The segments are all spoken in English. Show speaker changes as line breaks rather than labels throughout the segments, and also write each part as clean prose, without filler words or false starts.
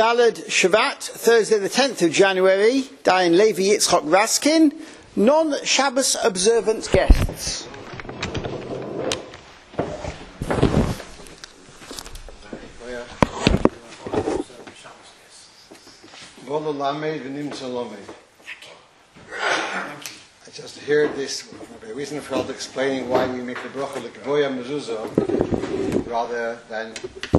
Daled Shabbat, Thursday the 10th of January, Dayan Levi Yitzchok Raskin, non-Shabbos observant guests.
I just heard this by Wiesenfeld explaining why we make the bracha l'kvoya mezuzah rather than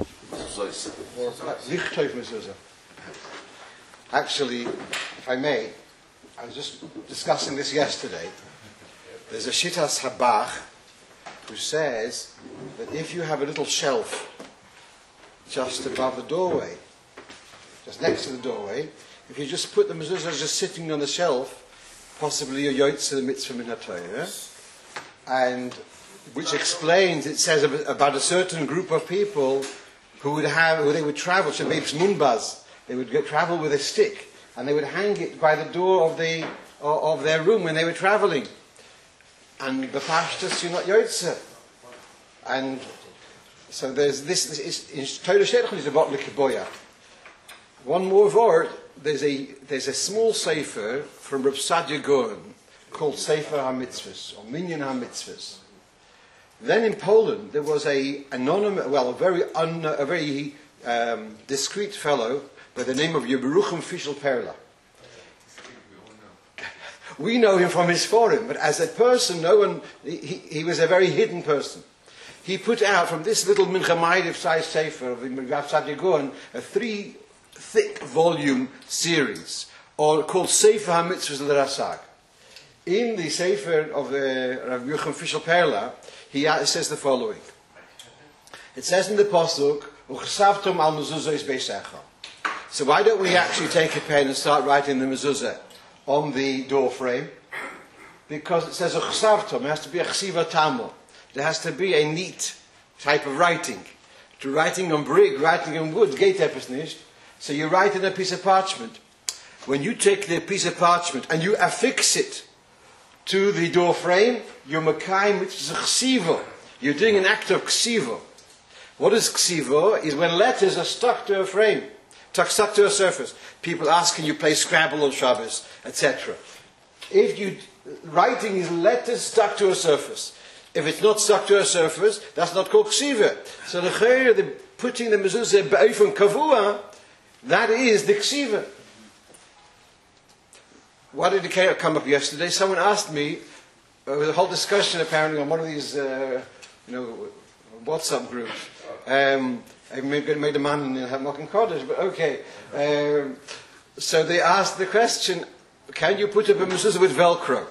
lichtov mezuzah. Actually, if I may, I was just discussing this yesterday. There's a Shittas Habach who says that if you have a little shelf just above the doorway, just next to the doorway, if you just put the mezuzah just sitting on the shelf, possibly a yotze the mitzvah min haTorah, and which explains, it says about a certain group of people who they would travel, shabebs munbaz, they would travel with a stick, and they would hang it by the door of their room when they were traveling. And b'pashtus, you're not yotze. And so there's this in Torah Sheikhon is about l'kiboya. One more word. There's a small sefer from Reb Sadia Gaon called Sefer HaMitzvahs or Minyan HaMitzvahs. Then in Poland there was a very discreet fellow by the name of Yeberuchim Fischel Perla. We know him from his forum, but as a person, he was a very hidden person. He put out from this little Mincha Ma'ariv size sefer of Reb Sadia Gaon a 3 thick volume series called Sefer HaMitzvahs L'Rasag. In the Sefer of Rav Yerucham Fischel Perla, he says the following. It says in the Pasuk, Uchsavtum al mezuzah is beisecha. So why don't we actually take a pen and start writing the mezuzah on the door frame? Because it says Uchsavtum, it has to be a chsiva tamo. There has to be a neat type of writing. To writing on brick, writing on wood, geht etwas nicht. So you write in a piece of parchment. When you take the piece of parchment and you affix it to the door frame, you're makayim, which is a ksivo. You're doing an act of ksivo. What is ksivo? Is when letters are stuck to a frame, stuck to a surface. People ask, can you play Scrabble on Shabbos, etc. Writing is letters stuck to a surface. If it's not stuck to a surface, that's not called ksiva. So the putting the mezuzah b'ofen kavua, that is the ksiva. Why did it come up yesterday? Someone asked me, there was a whole discussion apparently on one of these WhatsApp groups. I made a man in Hamilton Cottage, but okay. So they asked the question, can you put up a mezuzah with Velcro?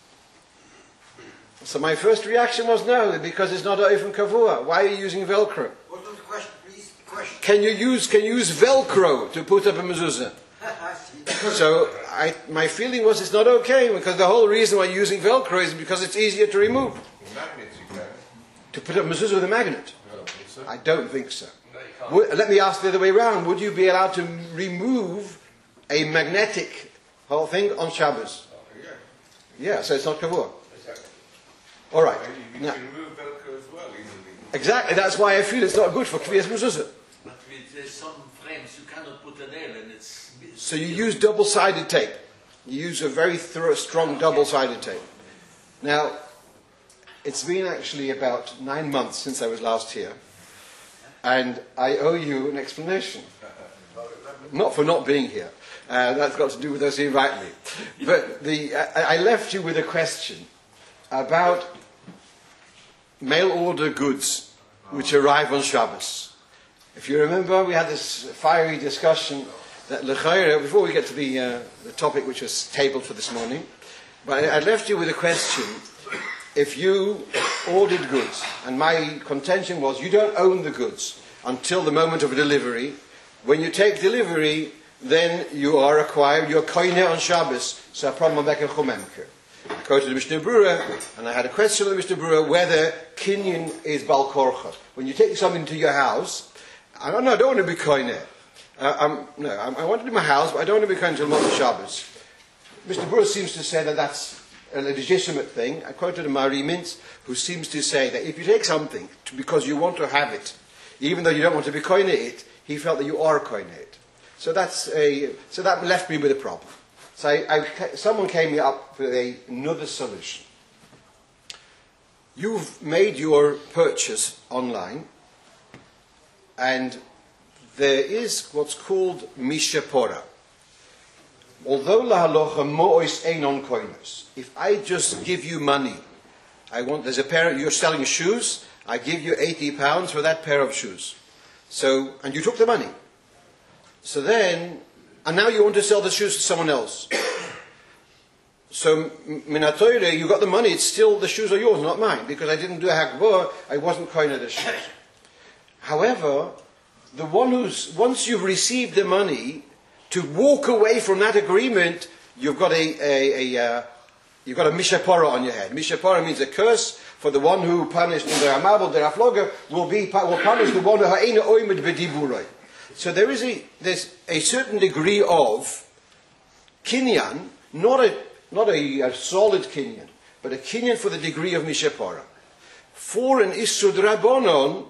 So my first reaction was no, because it's not ofen kavua. Why are you using Velcro?
What was the question, please? Question.
Can you use Velcro to put up a mezuzah? So my feeling was it's not okay, because the whole reason why you're using Velcro is because it's easier to remove.
Magnets you can.
To put up mezuzah with a magnet?
So.
I don't think so.
No, you can't.
Let me ask the other way around. Would you be allowed to remove a magnetic whole thing on Shabbos? Yeah, so it's not kavua.
Exactly.
All right.
You
Now,
can remove Velcro as well easily.
exactly, that's why I feel it's not good for kviyas mezuzah.
But with some frames you cannot put a nail and it's...
So you use double-sided tape. You use a very strong double-sided tape. Now, it's been actually about 9 months since I was last here, and I owe you an explanation. Not for not being here. That's got to do with those who invite me. But I left you with a question about mail-order goods which arrive on Shabbos. If you remember, we had this fiery discussion that l'chayra, before we get to the topic which was tabled for this morning, but I left you with a question. If you ordered goods, and my contention was you don't own the goods until the moment of delivery. When you take delivery, then you are acquired, you're koine on Shabbos, so a problem back in Chumemke. I quoted the Mishnah Berurah, and I had a question of the Mishnah Berurah whether kinyan is bal korcha. When you take something to your house, I don't want to be koine. I want it in my house, but I don't want to be koine until Motzei Shabbos. Mr. Berurah seems to say that that's a legitimate thing. I quoted a Mari Mintz who seems to say that if you take something because you want to have it, even though you don't want to be koine it, he felt that you are koine it. So that left me with a problem. So someone came up with another solution. You've made your purchase online, and there is what's called mishapora. Although la halacha mo'os einon koinos, if I just give you money, there's a pair, you're selling shoes, I give you £80 for that pair of shoes. So, and you took the money. So then, and now you want to sell the shoes to someone else. So, minatoire, you got the money, it's still, the shoes are yours, not mine, because I didn't do a hakbor, I wasn't koine the shoes. However, the one once you've received the money, to walk away from that agreement, you've got a mishapora on your head. Mishapora means a curse for the one who punished in the Hamabel, the Rafloga, will punish the one who ha'ena oimed b'diburoi. So there's a certain degree of kinyan, not a solid kinyan, but a kinyan for the degree of mishapora. For an Isud Rabbonon,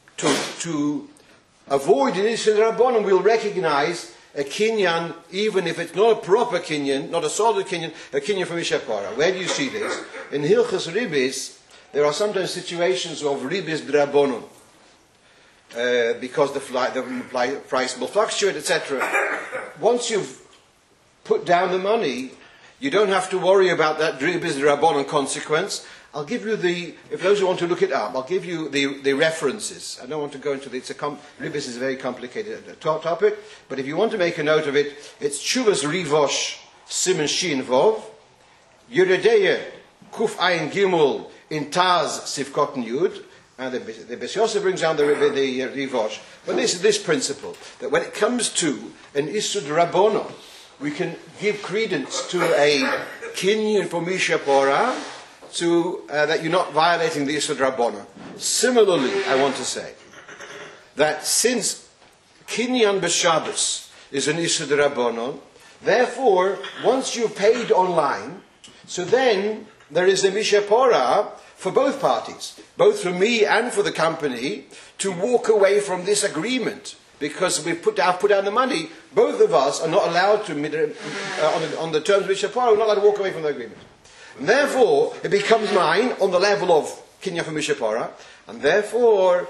to avoid an Isud Rabbonon, we'll recognize a kinyan, even if it's not a proper kinyan, not a solid kinyan, a kinyan from mishapora. Where do you see this? In Hilchas Ribis, there are sometimes situations of Ribis Drabonon, because the price will fluctuate, etc. Once you've put down the money, you don't have to worry about that Ribis Drabonon consequence. I'll give you if those who want to look it up, I'll give you the references. I don't want to go into Ribis is a very complicated topic, but if you want to make a note of it, it's Chuvas Rivosh Simen Shin Vov, Yeredeya Kuf Ayin Gimel in Taz Sivkotten Yud, and the Beis Yosef brings down the Rivosh. But this principle, that when it comes to an Isud Rabbonon, we can give credence to a kinyan for Mishapora, that you're not violating the Isud Rabbonon. Similarly, I want to say that since kinyan b'Shabbos is an Isud Rabbonon, therefore, once you've paid online, so then there is a mishapora for both parties, both for me and for the company, to walk away from this agreement, because we put down the money. Both of us are not allowed to, on the terms of mishapora, we're not allowed to walk away from the agreement. And therefore, it becomes mine on the level of kinyan for mishapora, and therefore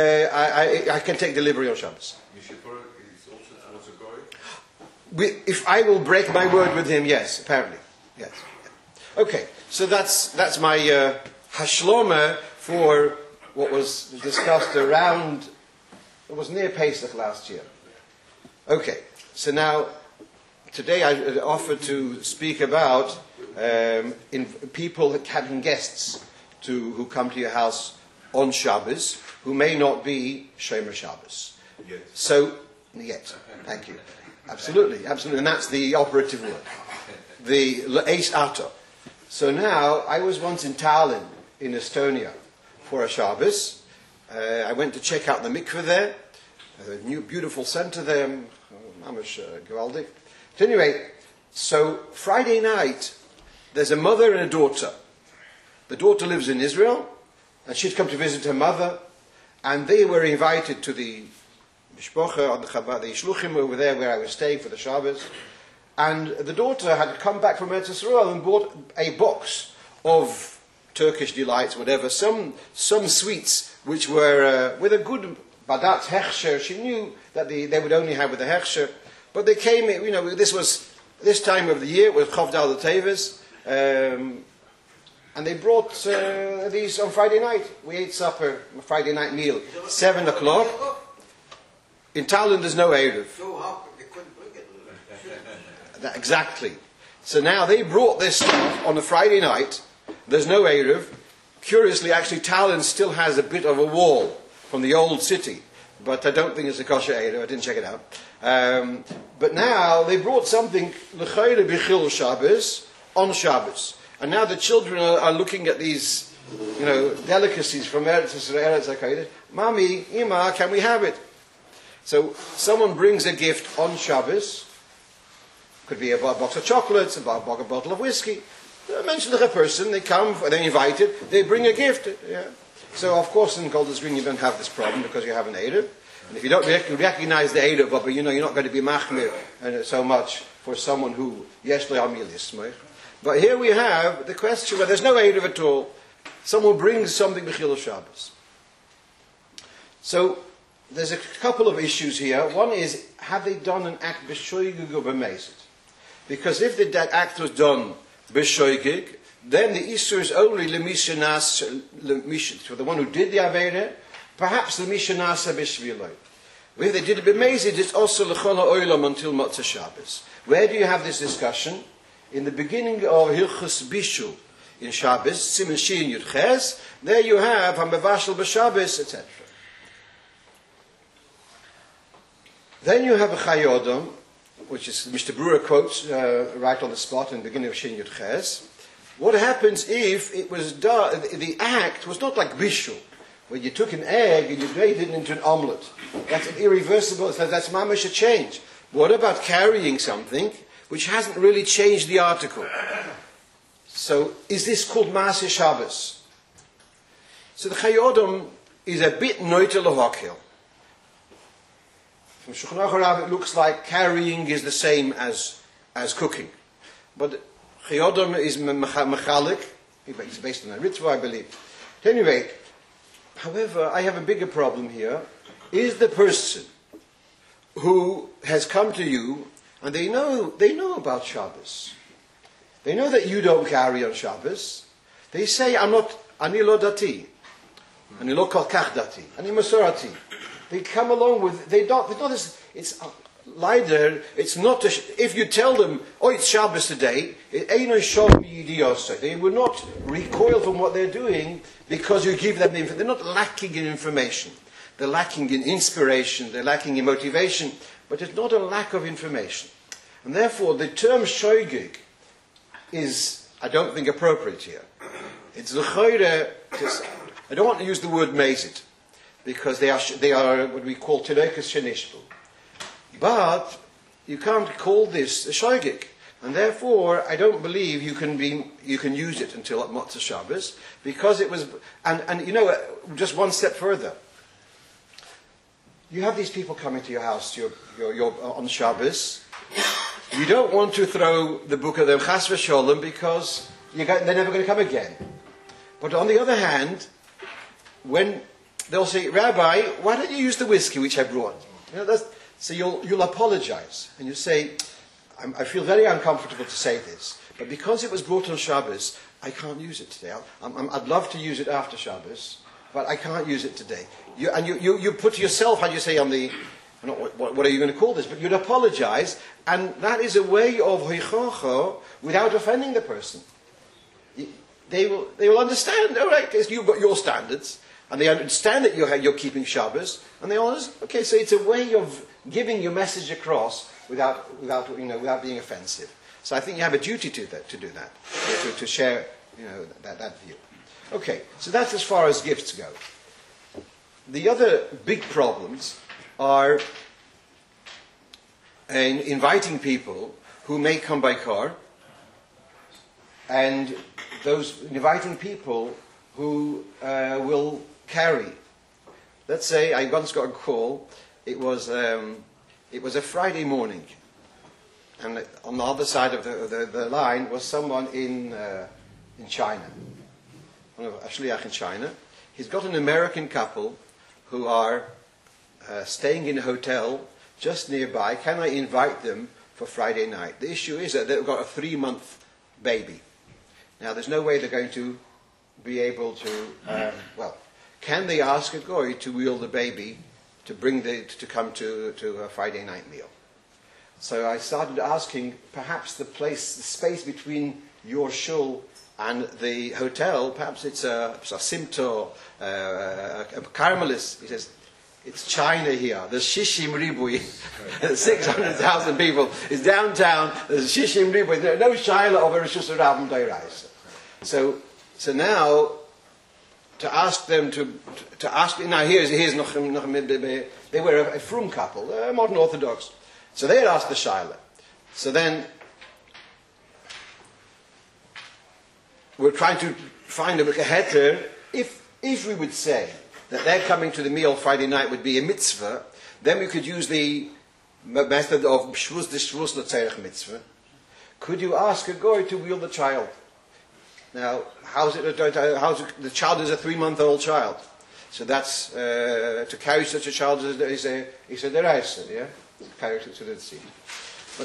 I can take delivery on Shabbos.
Mishapora is also towards a goy?
If I will break my word with him, yes, apparently, yes. Okay, so that's my hashloma for what was discussed around. It was near Pesach last year. Okay, so now today I offer to speak about in people having guests who come to your house on Shabbos who may not be Shomer Shabbos.
Yes.
So yet, thank you. Absolutely, and that's the operative word. The Le'es Ato. So now, I was once in Tallinn, in Estonia, for a Shabbos. I went to check out the mikveh there, a new beautiful center there, mamash gewaldig. At any rate, so Friday night, there's a mother and a daughter. The daughter lives in Israel, and she'd come to visit her mother, and they were invited to the mishpocha, on the Chabad, the Shluchim over there where I was staying for the Shabbos. And the daughter had come back from Eretz Yisrael and bought a box of Turkish delights, whatever, some sweets which were with a good badat hechsher. She knew that they would only have with the hechsher, but they came. This was this time of the year. It was Chavdal Teves, and they brought these on Friday night. We ate supper, a Friday night meal, 7 o'clock. In Tallinn, there's no Erev.
So how they couldn't bring it?
Exactly. So now they brought this stuff on a Friday night. There's no Erev. Curiously, actually, Tallinn still has a bit of a wall from the old city. But I don't think it's a kosher Erev. I didn't check it out. But now they brought something, L'chayre B'chil Shabbos, on Shabbos. And now the children are looking at these, delicacies from Eretz Yisrael. Mami, Ima, can we have it? So someone brings a gift on Shabbos. Could be a box of chocolates, a bottle of whiskey. Mention to a person, they come, they're invited, they bring a gift. Yeah. So, of course, in Golders Green you don't have this problem because you have an Erev. And if you don't recognize the Erev, but you're not going to be machmir so much for someone who yesh le'amil yismech. But here we have the question where there's no Erev at all. Someone brings something b'chilul Shabbos. So, there's a couple of issues here. One is, have they done an act b'shoigig or b'mezid? Because if that act was done b'shoigig, then the Isur is only l'mishanas, for the one who did the Aveirah, perhaps l'mishanasa b'shviloi. If they did it b'mezid, it's also l'chol ha'olam until Motzei Shabbos. Where do you have this discussion? In the beginning of Hilchos Bishul in Shabbos, Siman Shin Yud Ches, there you have Hamavashal b'Shabbos, etc. Then you have a Chayodom, which is Mr. Brewer quotes right on the spot in the beginning of Shin Yud Ches. What happens if it was done, the act was not like Bishul, where you took an egg and you made it into an omelette. That's an irreversible, that's mamash a change. What about carrying something which hasn't really changed the article? So, is this called Maaseh Shabbos? So the Chayodom is a bit noitel lahakil. From Shulchan Aruch it looks like carrying is the same as cooking. But Chayodom is mechalik. It's based on a Ritva, I believe. At any rate, however, I have a bigger problem here. Is the person who has come to you and they know about Shabbos. They know that you don't carry on Shabbos. They say, ani lo dati, ani lo kol kach dati, ani masorati. They come along with, they don't this, it's leider, it's not, if you tell them, oh, it's Shabbos today, they will not recoil from what they're doing because you give them they're not lacking in information. They're lacking in inspiration, they're lacking in motivation, but it's not a lack of information. And therefore, the term shoigig is, I don't think, appropriate here. It's l'choire, I don't want to use the word mezid, because they are what we call terekas shenishbu. But you can't call this a shoigig. And therefore, I don't believe you can use it until at Motzei Shabbos, because it was, and you know, just one step further. You have these people coming to your house, you're on Shabbos. You don't want to throw the book at them, chas v'sholem, because they're never going to come again. But on the other hand, when they'll say, Rabbi, why don't you use the whiskey which I brought? So you'll apologize, and you say, I feel very uncomfortable to say this, but because it was brought on Shabbos, I can't use it today. I'd love to use it after Shabbos, but I can't use it today. You put yourself, how do you say, on the, what are you going to call this? But you'd apologize, and that is a way of hoichocho without offending the person. They will understand, all right, because you've got your standards, and they understand that you're keeping Shabbos, and they all understand, okay, so it's a way of giving your message across without being offensive. So I think you have a duty to do that, to share, that view. Okay, so that's as far as gifts go. The other big problems are in inviting people who may come by car, and those inviting people who will carry. Let's say I once got a call. It was a Friday morning, and on the other side of the line was someone in China, a shliach in China. He's got an American couple who are staying in a hotel just nearby. Can I invite them for Friday night? The issue is that they've got a 3-month baby. Now, there's no way they're going to be able to. Can they ask a goy to wheel the baby to come to a Friday night meal? So I started asking, perhaps the space between your shul and the hotel, perhaps it's a Simto, a Carmelis. He says, it's China here. There's Shishim Ribui, 600,000 people. It's downtown. There's Shishim Ribui. There's no Shaila of a Rishus Rabban Deirais. So now, to ask them to ask. Now here's noch they were a frum couple, modern Orthodox. So they had asked the Shaila. So then we're trying to find a heter. If If we would say that their coming to the meal Friday night would be a mitzvah, then we could use the method of Shvus de Shvus L'Tzerech mitzvah. Could you ask a goy to wheel the child? Now, the child is a 3-month-old child. So that's, to carry such a child is a deraisa, yeah? To carry it to the sea. But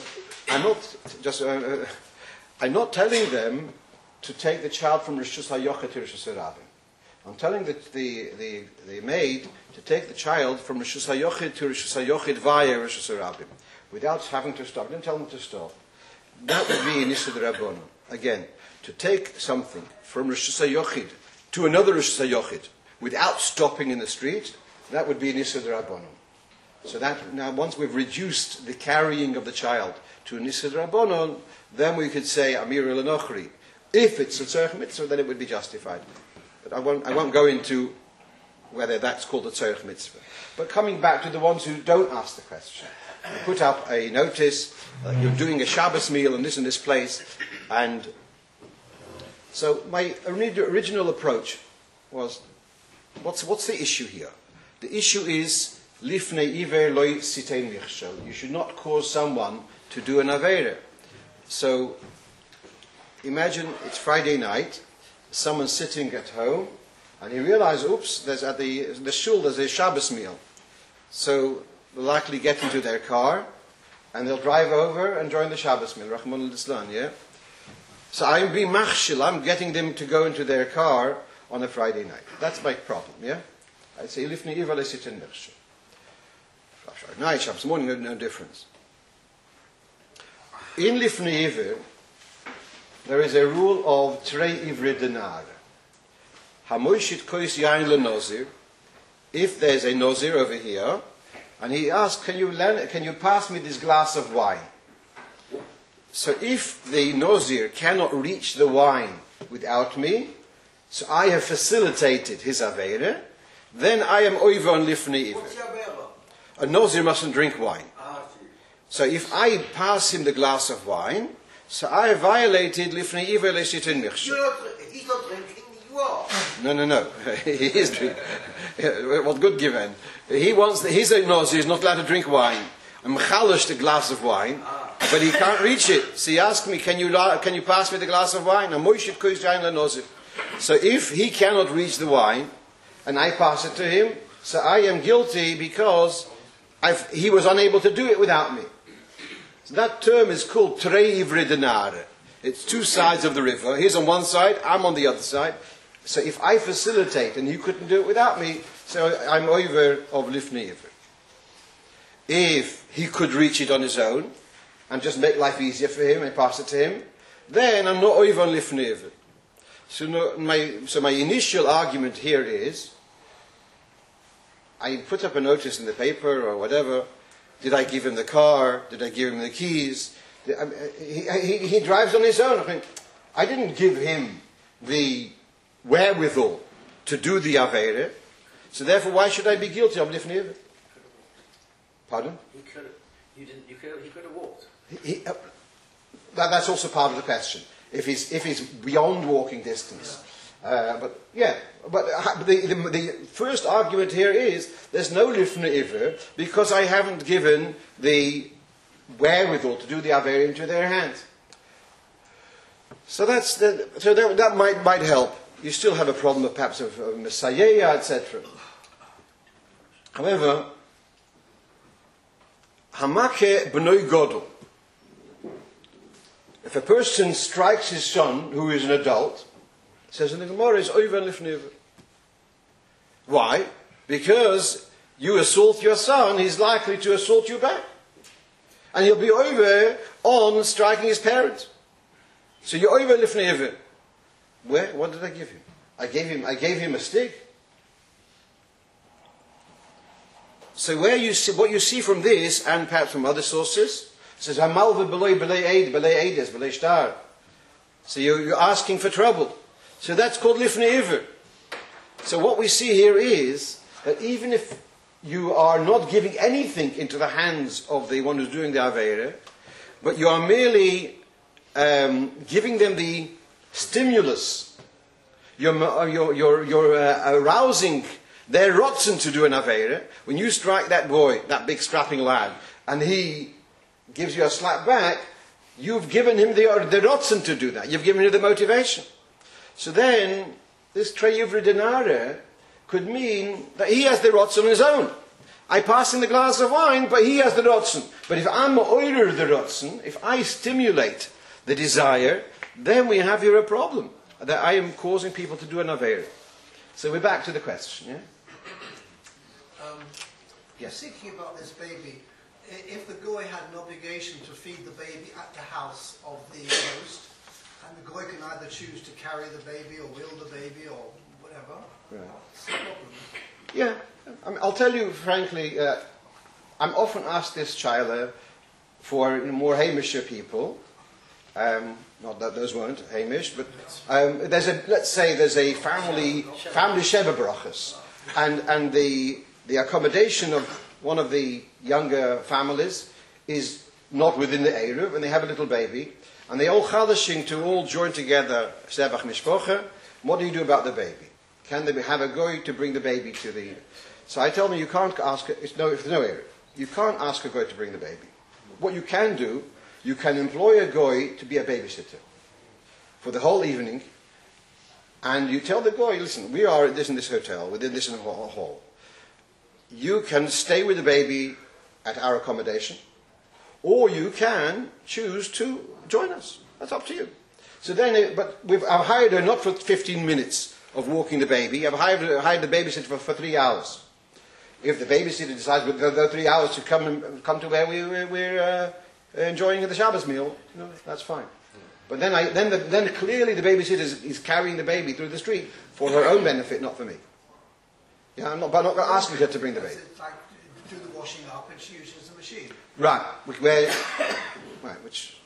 I'm not telling them to take the child from Rishus HaYochid to Rishus HaRabim. I'm telling the maid to take the child from Rishus HaYochid to Rishus HaYochid via Rishus HaRabim, without having to stop. I didn't tell them to stop. That would be an Issa D'Rabbanan. Again, to take something from Rishus HaYochid to another Rishus HaYochid without stopping in the street, that would be an Issa D'Rabbanan. So that, now once we've reduced the carrying of the child to an Issa D'Rabbanan, then we could say Amir L'Nochri. If it's a Tzorech Mitzvah, then it would be justified. But I won't go into whether that's called a Tzorech Mitzvah. But coming back to the ones who don't ask the question, you put up a notice, you're doing a Shabbos meal in this place, and so my original approach was, what's the issue here? The issue is Lifnei Iver Loi Sitein Michshel. You should not cause someone to do an Aveira. So imagine it's Friday night, someone's sitting at home, and he realizes, oops, there's at the shul there's a Shabbos meal. So they'll likely get into their car, and they'll drive over and join the Shabbos meal. Rahman al-Islam, yeah? So I'm being machshil, I'm getting them to go into their car on a Friday night. That's my problem, yeah? I say, Lifnei Iver Le'Sitein Michshel. Friday night, Shabbos morning, no difference. In Lifnei Iver, there is a rule of Trei Ivre Denar. Hamoishit Kois Yain LeNozir. If there's a Nozir over here, and he asks, can you pass me this glass of wine? So if the Nozir cannot reach the wine without me, so I have facilitated his Aveira, then I am Oiva on Lifnei Iver.
What's your Aveira?
A Nozir mustn't drink wine. So if I pass him the glass of wine, so I have violated Lifnei Iver Le'Sitein Michshel.
He's not drinking, you are.
No. He is drinking. What good given? He wants, his Nozir is not allowed to drink wine. I'm chalish the glass of wine, but he can't reach it. So he asked me, can you pass me the glass of wine? So if he cannot reach the wine, and I pass it to him, so I am guilty because he was unable to do it without me. So that term is called Trei Ivre Denar. It's two sides of the river. He's on one side, I'm on the other side. So if I facilitate and you couldn't do it without me, so I'm over of Lifnei Iver. If he could reach it on his own and just make life easier for him and pass it to him, then I'm not over on Lifnei Iver. So my initial argument here is, I put up a notice in the paper or whatever. Did I give him the car? Did I give him the keys? He drives on his own. I didn't give him the wherewithal to do the Aveira. So therefore, why should I be guilty of Lifnei Iver? Pardon?
He could have walked.
That's also part of the question. If he's beyond walking distance. But the first argument here is there's no Lifnei Iver because I haven't given the wherewithal to do the Aveira into their hands. So that might help. You still have a problem of perhaps of Messiah, etc. However, Hamake b'noi godol. If a person strikes his son, who is an adult, says in the Gemara, is over Lifnei Iver. Why? Because you assault your son, he's likely to assault you back. And he'll be over on striking his parents. So you're over Lifnei Iver. Where? What did I give him? I gave him a stick. So what you see from this, and perhaps from other sources, says Hamalva belay eid, belay eides, belay shtar. So you're asking for trouble. So that's called Lifnei Iver. So what we see here is that even if you are not giving anything into the hands of the one who's doing the Aveira, but you are merely giving them the stimulus. You're arousing their rotzen to do an Aveira. When you strike that boy, that big strapping lad, and he gives you a slap back, you've given him the rotzen to do that. You've given him the motivation. So then, this treyuvre denare could mean that he has the rotzen on his own. I pass him the glass of wine, but he has the rotzen. But if I'm oiler the rotzen, if I stimulate the desire, then we have here a problem. That I am causing people to do an Aveira. So we're back to the question, yeah? Yes.
Thinking about this baby, if the goy had an obligation to feed the baby at the house of the host, and the goy can either choose to carry the baby or will the baby or whatever, what's the problem?
Yeah, I'll tell you frankly, I'm often asked this, Shaila, for more Hamisher people. Not that those weren't Hamish, but let's say there's a family Sheva Brachas, and the accommodation of one of the younger families is not within the Eruv, and they have a little baby, and they all chadashing to all join together Sevach Mishpocha. What do you do about the baby? Can they have a goy to bring the baby to the... So I tell them you can't ask... if there's no Eruv, you can't ask a goy to bring the baby. What you can do, you can employ a goy to be a babysitter for the whole evening, and you tell the goy, listen, we are in this hotel, within this hall. You can stay with the baby at our accommodation, or you can choose to join us. That's up to you. So then, I've hired her not for 15 minutes of walking the baby. I've hired the babysitter for 3 hours. If the babysitter decides with those 3 hours to come to where we're enjoying the Shabbos meal, that's fine. But then clearly the babysitter is carrying the baby through the street for her own benefit, not for me. Yeah, I'm not asking her to bring the baby.
It's like do the washing up and she uses the machine.
Right. Which.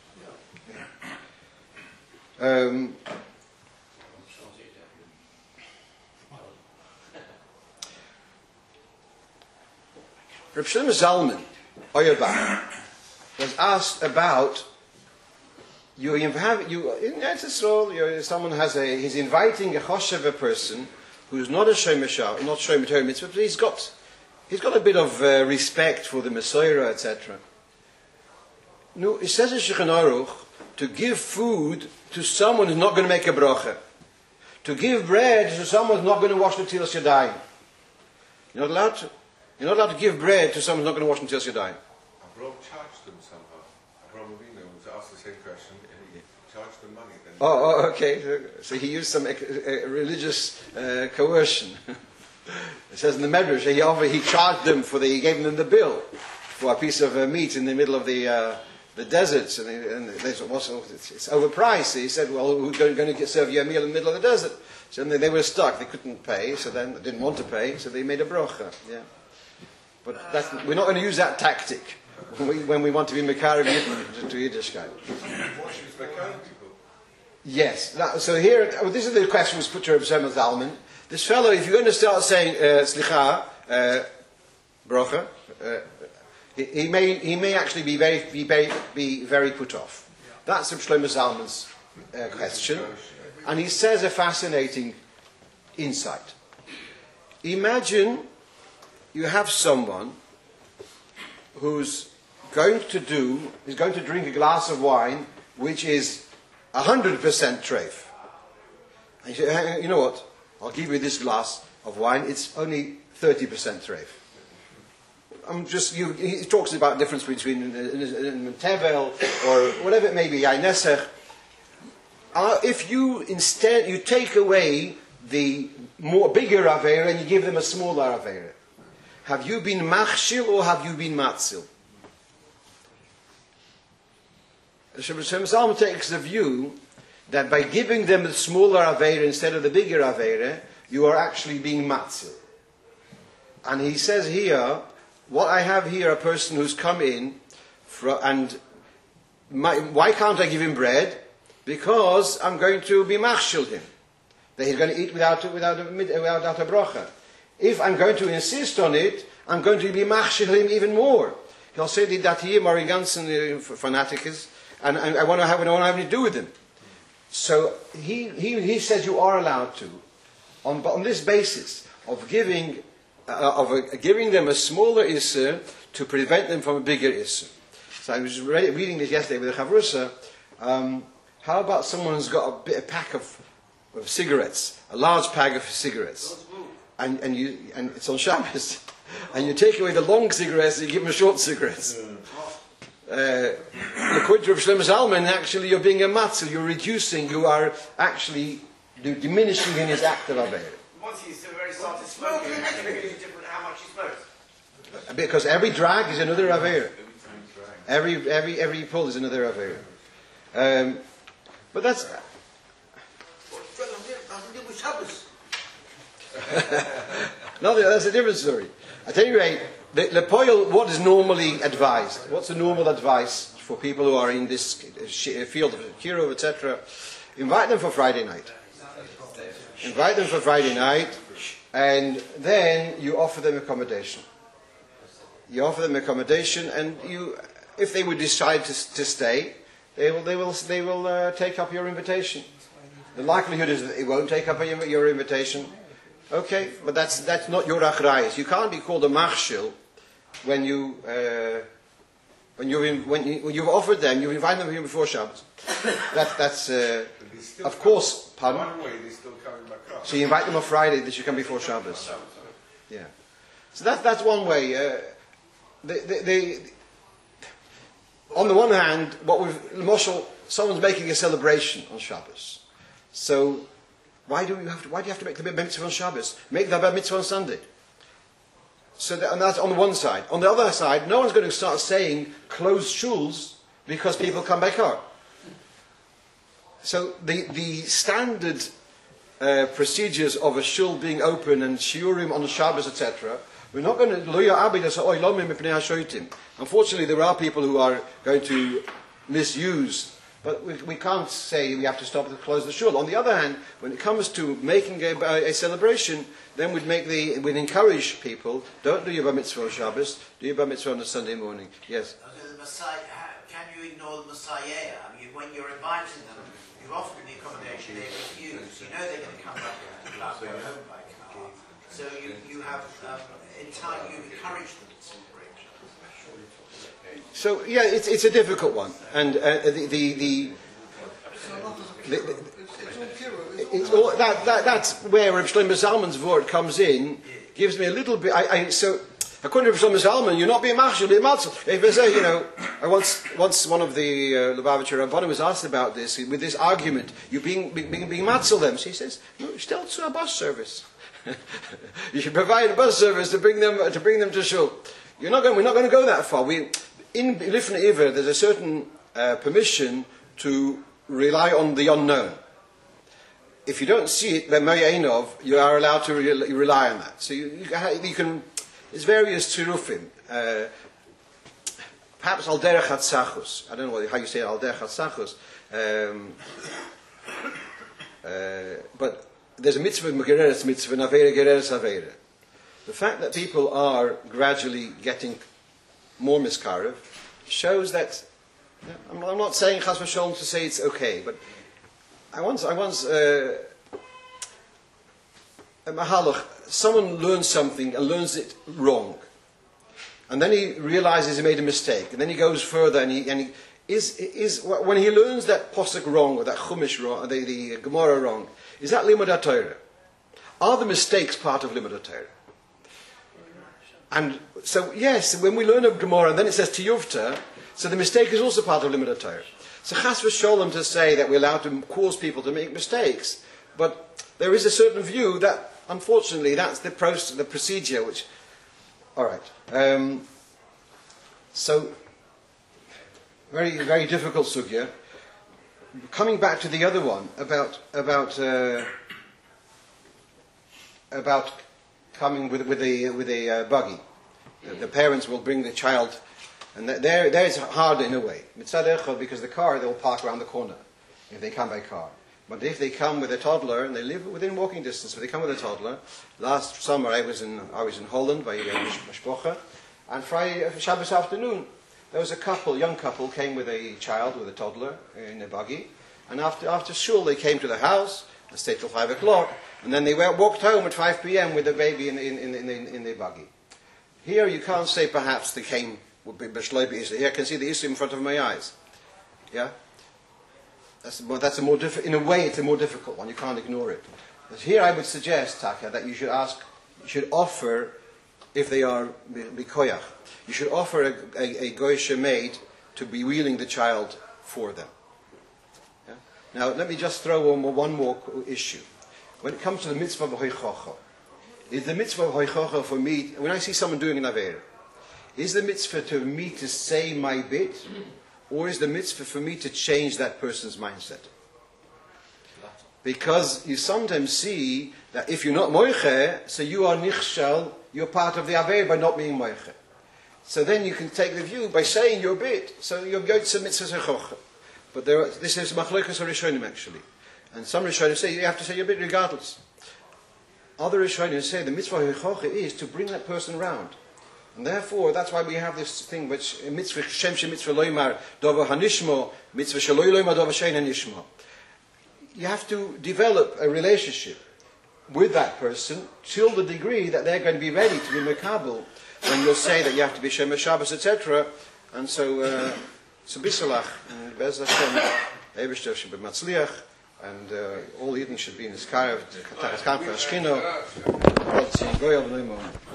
Reb Shlomo Zalman Auerbach was asked about in Eretz Yisrael, someone he's inviting a choshev, a person who's not a Shomer not Shomer Torah mitzvah, but he's got a bit of respect for the Messiah, etc. No, it says in Shulchan Aruch to give food to someone who's not going to make a bracha, to give bread to someone who's not going to wash the Tilas Yadayim. You're not allowed to give bread to someone who's not going to wash the Tilas Yadayim.
Abraham charged them somehow. Abraham Avinu was asked the same question, and he charged them money. Then
okay. So he used some religious coercion. It says in the Medrash, he charged them he gave them the bill for a piece of meat in the middle of the deserts, and they said, it's overpriced. He said, well, who's going to serve you a meal in the middle of the desert? So they were stuck. They couldn't pay, so then they didn't want to pay, so they made a brocha. Yeah. But we're not going to use that tactic when we want to be Mekarev to Yiddishkeit. Yes. So here, this is the question was put to Reb Shlomo Zalman. This fellow, if you're going to start saying slicha, brocha, he may actually be very put off. That's Reb Shlomo Zalman's question, and he says a fascinating insight. Imagine you have someone who's going to drink a glass of wine which is 100% treif. And you say, you know what? I'll give you this glass of wine. It's only 30% treif. He talks about the difference between tevel or whatever it may be, Ainesech. If you take away the bigger avera and you give them a smaller avera, have you been machshil or have you been matzil? Shem Zalman takes the view that by giving them the smaller avera instead of the bigger avera, you are actually being matzil. And he says here, what I have here, a person who's come in, why can't I give him bread? Because I'm going to be machshil him. That he's going to eat without a bracha. If I'm going to insist on it, I'm going to be machshil him even more. He'll say the Datiyim are Ganzen fanaticus, and I want to have anything to do with them. So he says you are allowed to, but on this basis of giving them a smaller Isser to prevent them from a bigger Isser. So I was reading this yesterday with a Chavrusa. How about someone who's got a pack of cigarettes, a large pack of cigarettes, and it's on Shabbos, and you take away the long cigarettes and you give them short cigarettes. According to Rav Shlomo Zalman, actually you're being a matzil, you're reducing, you are actually diminishing in his act of Aveir.
Once he's very started smoking, it's different how much he smokes.
Because every drag is another Aveir. Every pull is another Aveir. But that's... No, that's a different story. At any rate, the Lepoil, what is normally advised? What's the normal advice for people who are in this field of Kirov, etc.? Invite them for Friday night. Invite them for Friday night, and then you offer them accommodation. You offer them accommodation, and if they would decide to stay, they will take up your invitation. The likelihood is that they won't take up your invitation. Okay, but that's not your achrayus. You can't be called a machshil when you've offered them, you've invited them here before Shabbos. That's of course. Pardon?
One way, they're still coming back up.
So you invite them on Friday that you come before Shabbos. Yeah. So that's one way. On the one hand, someone's making a celebration on Shabbos. So why do you have to make the bar mitzvah on Shabbos? Make the bar mitzvah on Sunday. And that's on the one side. On the other side, no one's going to start saying closed shuls because people come back home. So the standard procedures of a shul being open and shiurim on the Shabbos, etc., we're not going to... Unfortunately, there are people who are going to misuse, but we can't say we have to stop to close the shul. On the other hand, when it comes to making a celebration, then we'd encourage people, don't do your bar mitzvah on Shabbos, do your bar mitzvah on a Sunday morning. Yes?
The Messiah, can you ignore the Messiah? I mean, when you're inviting them, you've offered the accommodation, they refuse. You know they're going to come back to the home by car. So you have you encourage them to bring.
So yeah, it's a difficult one, and that's where Reb Shlomo Zalman's word comes in. Gives me a little bit. So according to Reb Shlomo Zalman, you're not being machshel, you're being matzil. If I say, once one of the Lubavitcher Rabbanim was asked about this with this argument, you're being matzil them. So he says, no, still to a bus service. You should provide a bus service to bring them to shul. We're not going to go that far. In Lifnei Iver, there's a certain permission to rely on the unknown. If you don't see it, then Moyeinov, you are allowed to rely on that. So you can. There's various tzirufim. Perhaps al derech hatzachus. I don't know how you say al derech hatzachus. But there's a mitzvah gereres mitzvah, and avera gereres avera. The fact that people are gradually getting more miskarev shows that. I'm not saying chas v'sholom to say it's okay, but I once a mahalach. Someone learns something and learns it wrong, and then he realizes he made a mistake, and then he goes further and he is when he learns that posuk wrong or that chumash wrong, the Gemara wrong. Is that limud HaTorah? Are the mistakes part of limud HaTorah? And so, yes, when we learn of Gemara and then it says Tiyuvta, so the mistake is also part of limud HaTorah. So chas v'sholom to say that we're allowed to cause people to make mistakes, but there is a certain view that, unfortunately, that's the procedure which... Alright. So, very, very difficult sugya. Coming back to the other one about coming with a buggy, the parents will bring the child, and there it's hard in a way. Mitzad echad, because the car they'll park around the corner if they come by car. But if they come with a toddler and they live within walking distance, if they come with a toddler, last summer I was in Holland by Mishpocha, and Friday Shabbos afternoon. There was a young couple, came with a child, with a toddler, in a buggy, And after shul, they came to the house and stayed till 5 o'clock, and then they walked home at 5 p.m. with the baby in the buggy. Here you can't say perhaps they came would be b'shloibi Isra. Here I can see the Isra in front of my eyes. Yeah, that's a more in a way it's a more difficult one. You can't ignore it. But here I would suggest, Taka, that you should offer, if they are bikoyach, you should offer a goysha maid to be wheeling the child for them. Yeah? Now let me just throw one more issue. When it comes to the mitzvah of hoichocha, is the mitzvah of hoichocha for me, when I see someone doing an aver, is the mitzvah to me to say my bit, or is the mitzvah for me to change that person's mindset? Because you sometimes see that if you're not moiche, so you are nichshel, you're part of the aver by not being moiche. So then you can take the view by saying your bit, so you're going to mitzvah hoichocha. But this is machlokas rishonim actually. And some rishonim say you have to say your bit regardless. Other rishonim say the mitzvah hoichocha is to bring that person round. And therefore, that's why we have this thing which mitzvah shem mitzvah loymar dover hanishmo mitzvah shaloi loymar dover shein hanishmo. You have to develop a relationship with that person till the degree that they're going to be ready to be mekabel when you'll say that you have to be shem Shabbos, etc. And so bisalach and bez Hashem Eibishter should be matzliach, and all Eden should be in his karev, Shchino,